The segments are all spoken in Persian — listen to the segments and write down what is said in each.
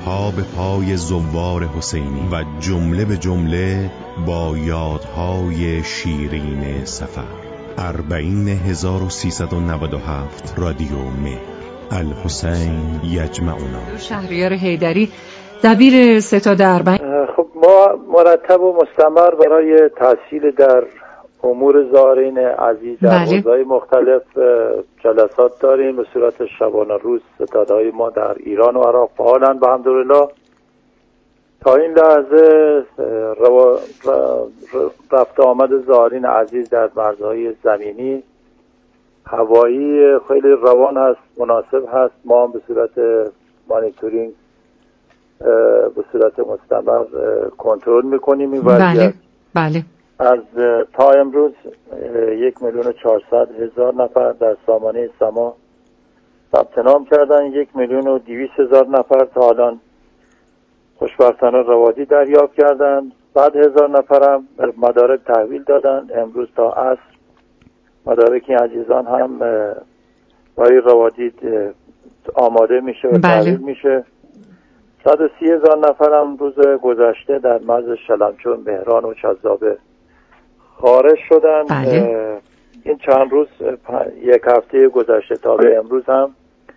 پا به پای زوار حسینی و جمله به جمله با یادهای شیرین سفر. 40397 رادیو مهر. الحسین یجمعنا. شهریار حیدری، دبیر ستاد اربعین. خب ما مرتب و مستمر برای تحصیل در امور زائرین عزیز در حوزه‌های مختلف جلسات داریم به صورت شبانه روز. ستادهای ما در ایران و عراق فعالند و الحمدلله تا این لحظه رفت آمد زائرین عزیز در مرزهای زمینی هوایی خیلی روان هست، مناسب هست. ما هم به صورت مانیتورینگ به صورت مستمر کنترل میکنیم این وضعیت. بله. از تا امروز 1,400,000 نفر در سامانه سما ثبت نام کردن. 1,200,000 نفر تا الان خوشبختانه روادی دریافت کردن. بعد 1000 نفرم مدارک تحویل دادن. امروز تا عصر مدارک عزیزان هم برای روادی آماده میشه و تحویل میشه. 130,000 نفر هم روز گذشته در مرز شلمچون، مهران و چذابه خارج شدن. این چند روز، یک هفته گذشته تا به امروز هم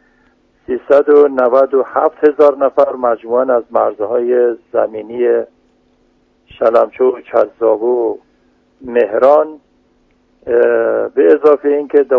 397,000 نفر مجموعاً از مرزهای زمینی شلمچون، چذابه و مهران به اضافه این که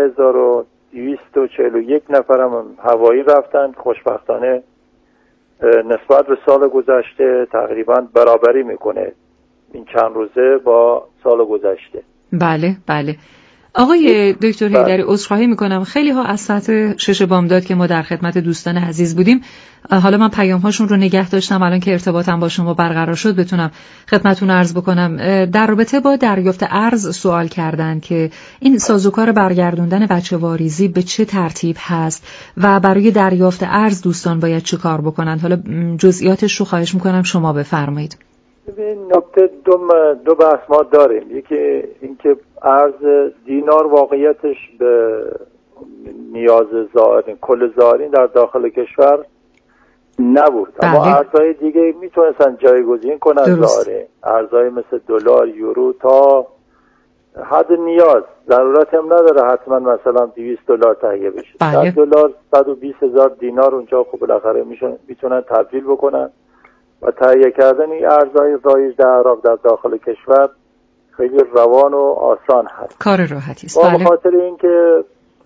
12,241 نفر هم هوایی رفتن. خوشبختانه نسبت به سال گذشته تقریبا برابری میکنه این چند روزه با سال گذشته. بله. آقای دکتر حیدری، عذرخواهی میکنم، خیلی ها از ساعت 6 بامداد که ما در خدمت دوستان عزیز بودیم، حالا من پیام هاشون رو نگه داشتم، الان که ارتباطم با شما برقرار شد بتونم خدمتتون عرض بکنم. در رابطه با دریافت ارز سوال کردن که این سازوکار برگردوندن بچه واریزی به چه ترتیب هست و برای دریافت ارز دوستان باید چه کار بکنن. حالا جزئیاتش رو خواهش میکنم شما بفرمایید. ببین، نکته دو بحث ما داریم. یکی اینکه ارز دینار واقعیتش به نیاز زائرین، کل زائرین در داخل کشور نبود. اما ارزهای دیگه میتونستن جایگزین کنن زائرین. ارزهای مثل دلار، یورو تا حد نیاز. ضرورت هم نداره حتما مثلا 200 دلار تهیه بشه. 100 دلار، 120,000 دینار اونجا خب بالاخره میتونن تبدیل بکنن و تهیه کردن این ارزهای رایج در عراق در داخل کشور خیلی روان و آسان هست. کار راحتی است. به خاطر اینکه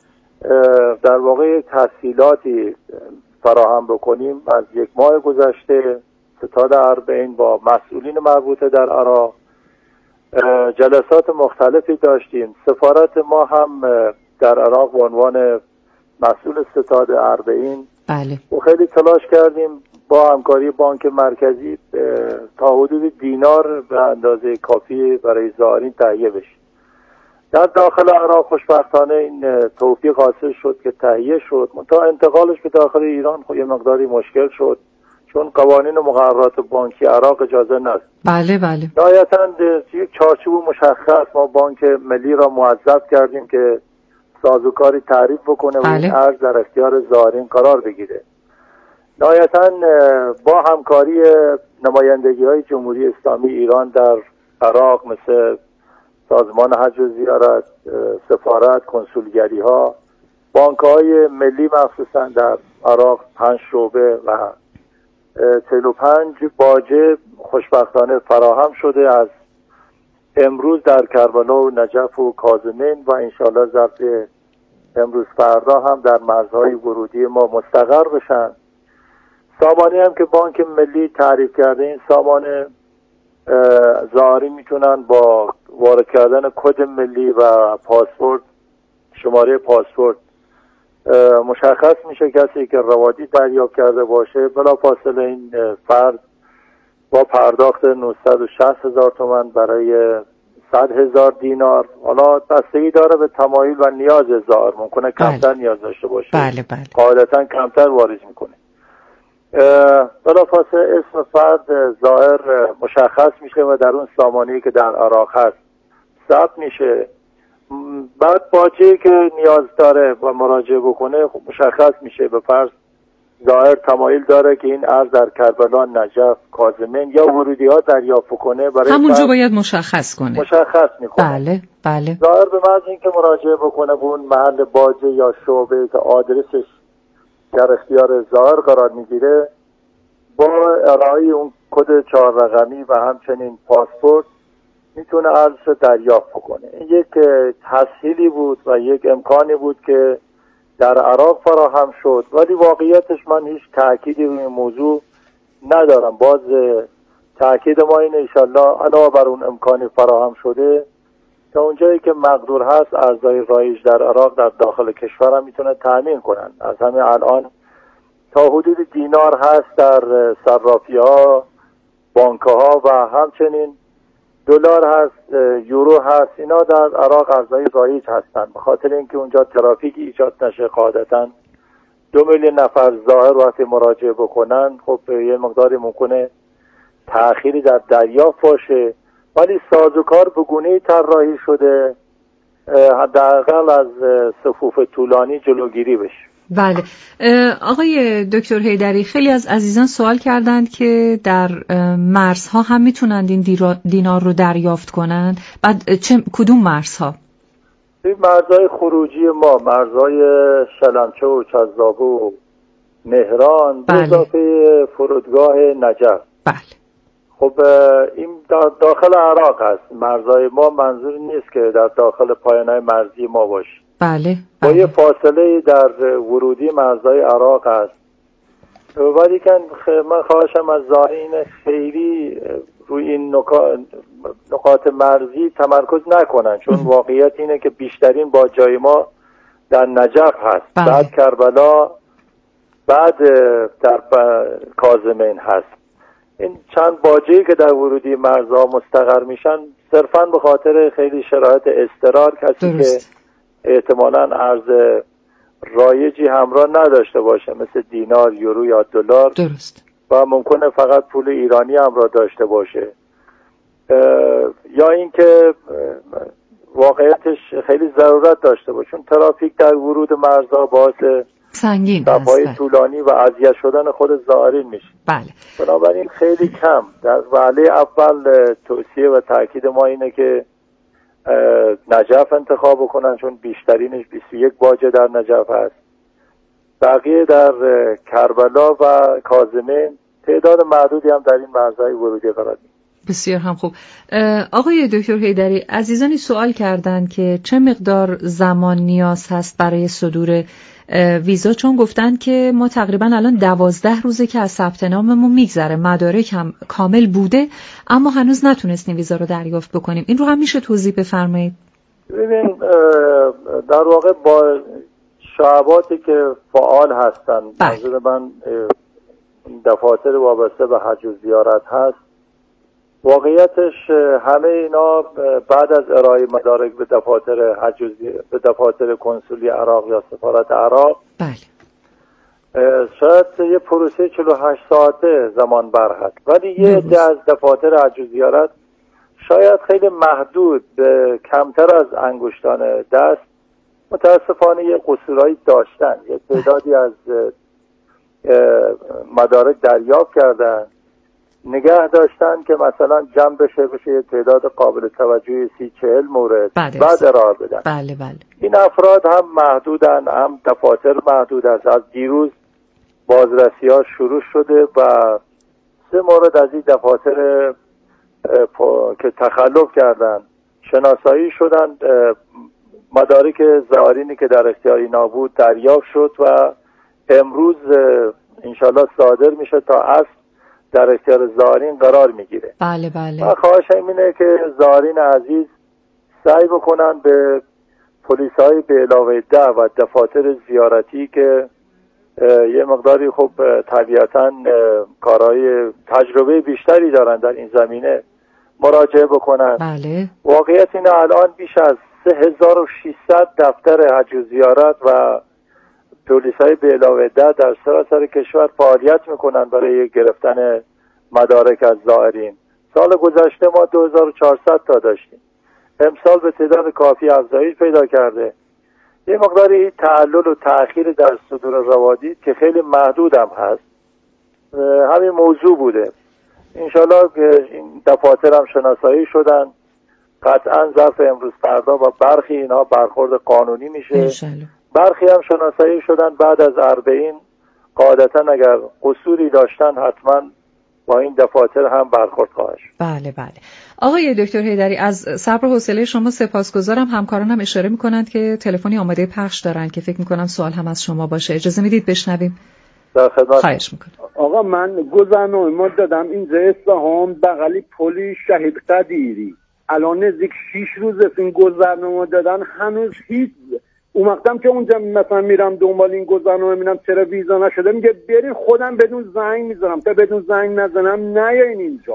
در واقع تسهیلاتی فراهم بکنیم، از یک ماه گذشته ستاد اربعین با مسئولین مربوطه در عراق جلسات مختلفی داشتیم. سفارت ما هم در عراق به عنوان مسئول ستاد اربعین و خیلی تلاش کردیم با همکاری بانک مرکزی تا حدود دینار به اندازه کافی برای زائرین تهیه بشه. در داخل عراق خوشبختانه این توفیق حاصل شد که تهیه شد. منتها انتقالش به داخل ایران خب یه مقداری مشکل شد چون قوانین و مقررات بانکی عراق اجازه نداد. بله. نهایتاً یک چارچوب مشخص ما بانک ملی را موظف کردیم که سازوکاری تعریف بکنه و این ارز در اختیار زائرین قرار بگیره. نهایتاً با همکاری نمایندگی‌های جمهوری اسلامی ایران در عراق مثل سازمان حج و زیارت، سفارت، کنسولگری‌ها، بانک‌های ملی مخصوصاً در عراق 5 شعبه و 45 باجه خوشبختانه فراهم شده. از امروز در کربلا و نجف و کاظمین و انشالله ظرف امروز فردا هم در مرزهای ورودی ما مستقر بشن. سامانه هم که بانک ملی تعریف کرده، این سامانه زائرین میتونن با وارد کردن کد ملی و پاسپورت، شماره پاسپورت مشخص میشه کسی که روادی دریافت کرده باشه، بلافاصله این فرد با پرداخت 960,000 تومان برای 100,000 دینار، حالا بستگی داره به تمایل و نیاز زائر، ممکنه کمتر نیاز داشته باشه. قاعدتا کمتر واریز میکنه. بلافاصله اسم فرد زائر مشخص میشه و در اون سامانه‌ای که در عراق هست ثبت میشه. بعد باجه‌ای که نیاز داره و مراجعه بکنه خب مشخص میشه. به فرض ظاهر تمایل داره که این ارز در کربلا، نجف، کاظمین یا ورودی ها دریافت کنه، برای همونجا باید مشخص کنه. مشخص میکنه. بله بله. ظاهر به محض اینکه مراجعه بکنه به اون محل باجه یا شعبه که آدرسش در اختیار ظاهر قرار میگیره، با ارائه اون کد 4 رقمی و همچنین پاسپورت میتونه ارزش دریافت بکنه. این یک تسهیلی بود و یک امکانی بود که در عراق فراهم شد، ولی واقعیتش من هیچ تأکیدی روی این موضوع ندارم. باز تأکید ما اینه انشالله علاوه بر اون امکانی فراهم شده تا اونجایی که مقدور هست ارزهای رایج در عراق در داخل کشور هم میتونه تأمین کنن. از همین الان تا حدود دینار هست در صرافی ها، بانک ها و همچنین دلار هست، یورو هست. اینا در عراق ارزهای رایج هستن، به خاطر اینکه اونجا ترافیک ایجاد نشه. قاعدتاً 2 میلیون نفر ظاهر وقتی مراجعه بکنن، خب یه مقداری ممکنه تأخیری در دریافت باشه، ولی سازوکار به گونه‌ای طراحی شده حداقل از صفوف طولانی جلوگیری بشه. بله. آقای دکتر حیدری، خیلی از عزیزان سوال کردند که در مرزها هم میتونند این دینار رو دریافت کنند. بعد کدوم مرزها؟ این مرزهای خروجی ما، مرزهای شلمچه و چذابه و مهران، به اضافه فرودگاه نجف. بله. خب این داخل عراق هست. مرزهای ما منظور نیست که در داخل پایانهای مرزی ما باشه. بله. با یه فاصله در ورودی مرزهای عراق هست، ولی که من خواهشم از زائرین خیلی روی این نقاط مرزی تمرکز نکنن، چون واقعیت اینه که بیشترین باجای ما در نجف هست. بله. بعد کربلا، بعد در کاظمین هست. این چند باجه‌ای که در ورودی مرزها مستقر میشن صرفاً به خاطر خیلی شرایط اضطرار، کسی درست. که احتمالاً ارز رایجی همراه نداشته باشه مثل دینار، یورو یا دلار، درست، و ممکنه فقط پول ایرانی همراه داشته باشه، یا اینکه واقعیتش خیلی ضرورت داشته باشه، چون ترافیک در ورود مرزها باعث سنگین صفای طولانی و اذیت شدن خود زائرین میشه. بله. بنابراین خیلی کم در وهله اول توصیه و تاکید ما اینه که نجف انتخاب کنن، چون بیشترینش 21 باجه در نجف هست. بقیه در کربلا و کاظمین، تعداد معدودی هم در این مرزهای ورودی قرار می‌گیرن. بسیار هم خوب. آقای دکتر حیدری، عزیزانی سوال کردند که چه مقدار زمان نیاز هست برای صدور ویزا، چون گفتند که ما تقریبا الان 12 روزه که از ثبت ناممون میگذره، مدارک هم کامل بوده اما هنوز نتونستیم ویزا رو دریافت بکنیم. این رو هم میشه توضیح بفرمایید؟ ببین، در واقع با شعباتی که فعال هستن، منظور من دفاتر وابسته به حج و زیارت هست، واقعیتش همه اینا بعد از ارائه مدارک به دفاتر حج به دفاتر کنسولی عراق یا سفارت عراق، بله، شاید یه پروسه 48 ساعته زمان بر هست، ولی یه عده از دفاتر حج و زیارت شاید خیلی محدود به کمتر از انگشتان دست متاسفانه یه قصورایی داشتن. یه تعدادی از مدارک دریافت کردن، نگه داشتن که مثلا جمع بشه یه تعداد قابل توجهی 30-40 مورد، بعد ارائه بدن. بله بله. این افراد هم محدودن، هم دفاتر محدود است. از دیروز بازرسی ها شروع شده و 3 مورد از این دفاتر که تخلف کردن شناسایی شدن، مدارک زائرینی که در اختیار اینا بود دریافت شد و امروز انشالله صادر میشه تا عصر در اختیار زائرین قرار میگیره. بله بله. من خواهشم اینه که زائرین عزیز سعی بکنن به پلیس‌های به علاوه 10 و دفاتر زیارتی که یه مقداری خوب طبیعتاً کارهای تجربه بیشتری دارن در این زمینه مراجعه بکنن. بله. واقعیت اینه الان بیش از 3600 دفتر حج و زیارت و پلیس‌های به علاوه 10 در سراسر کشور فعالیت میکنن برای گرفتن مدارک از زائرین. سال گذشته ما 2400 تا داشتیم، امسال به تعداد کافی افزایش پیدا کرده. یه مقداری تعلل و تأخیر در صدور روادید که خیلی محدود هم هست، همین موضوع بوده. انشالله این دفاتر هم شناسایی شدن، قطعا ظرف امروز فردا با برخی اینها برخورد قانونی میشه. برخی هم شناسایی شدن بعد از 40 قاعدتا اگر قصوری داشتن حتما با این دفاتر هم برخورد خواهد شد. بله بله. آقای دکتر حیدری، از صبر و حوصله شما سپاسگزارم. همکارانم اشاره میکنند که تلفنی آماده پخش دارن که فکر میکنم سوال هم از شما باشه. اجازه میدید بشنویم؟ در خدمت. خواهش میکنم. آقا من گذرنامه دادم اینجا اصفهان بغلی پلی شهید قدیری، الان نزدیک 6 روز است این گذرنامه دادن، هنوز هیچ. اون وقتم که اونجا مثلا میرم دنبال این گذرنامه میرم چرا ویزا نشده، میگه برید خودم بدون زنگ میزنم، تا بدون زنگ نزنم نیاین اینجا.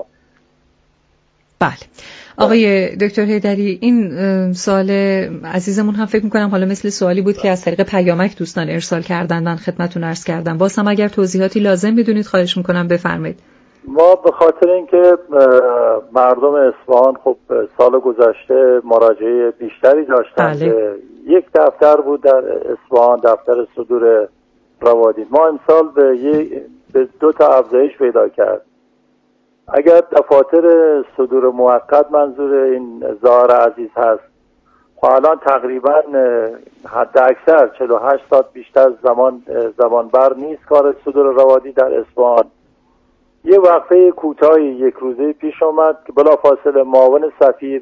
بله. آقای دکتر حیدری، این سوال عزیزمون هم فکر میکنم حالا مثل سوالی بود که از طریق پیامک دوستان ارسال کردن، من خدمتتون عرض کردم. باز هم اگر توضیحاتی لازم میدونید خواهش میکنم بفرمایید. ما به خاطر اینکه مردم اصفهان خب سال گذشته مراجعه بیشتری داشتن، بله. یک دفتر بود در اصفهان، دفتر صدور روادید. ما امسال به 2 تا افزایش پیدا کرد. اگر دفاتر صدور موقت منظور این ظاهر عزیز هست، الان تقریبا حد اکثر 48 ساعت بیشتر زمان بر نیست کار صدور روادید در اصفهان. یه وقفه کوتاهی 1 روزه پیش آمد که بلافاصله معاون سفیر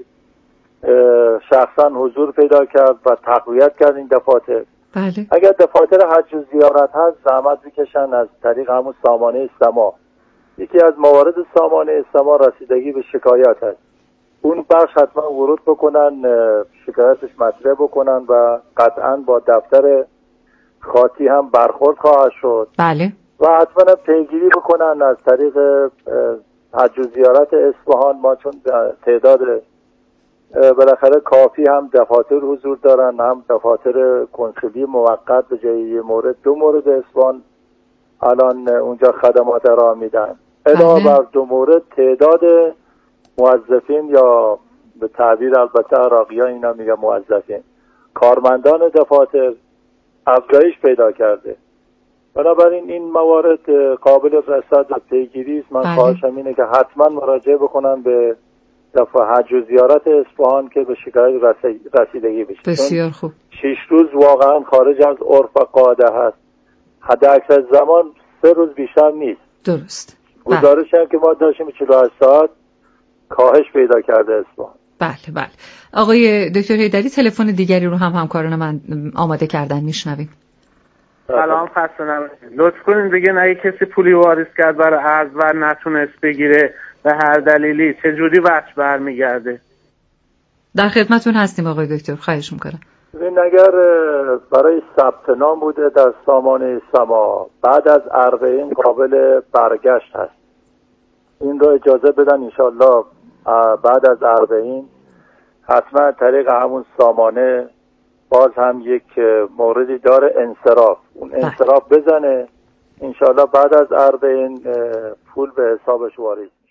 شخصا حضور پیدا کرد و تقویت کرد این دفاتر. بله. اگر دفاتر حج و زیارت هست زحمت بکشن از طریق همون سامانه سما. یکی از موارد سامانه سما رسیدگی به شکایت هست، اون بخش حتما ورود بکنن، شکایتش مطرح بکنن و قطعا با دفتر خاطی هم برخورد خواهد شد. بله. و حتما پیگیری بکنن از طریق حج و زیارت اصفهان. ما چون تعداد بالاخره کافی هم دفاتر حضور دارن، هم دفاتر کنسولی موقت به جای 1 مورد 2 مورد اصفهان الان اونجا خدمات ارائه میدن. علاوه بر 2 مورد تعداد موظفین، یا به تعبیر البته عراقیان اینا میگن موظفین، کارمندان دفاتر افزایش پیدا کرده. بنابراین این موارد قابل رصد و پیگیری است. من خواهشم اینه که حتما مراجعه بکنن به دفعه حج و زیارت اصفهان که به شکایت رسیدگی بشه. بسیار خوب. 6 روز واقعا خارج از عرف و قاعده هست. حد اکثر زمان 3 روز بیشتر نیست. درست. گزارش هم که ما داشتیم 48 ساعت کاهش پیدا کرده اصفهان. بله بله. آقای دکتر حیدری، تلفن دیگری رو هم همکاران من آماده کردن، میشنویم. سلام، خسته نباشید. لطف کنین بگین اگه کسی پولی واریز کرد برای ارز و نتونست بگیره به هر دلیلی چجوری وقت برمیگرده؟ در خدمتون هستیم آقای دکتر، خواهش میکنم. ببین اگر برای ثبت نام بوده در سامانه سما بعد از 40 قابل برگشت هست، این رو اجازه بدن انشالله بعد از 40 حتما طریق همون سامانه باز هم یک موردی داره انصراف، اون انصراف بزنه انشالله بعد از 40 پول به حسابش واریز.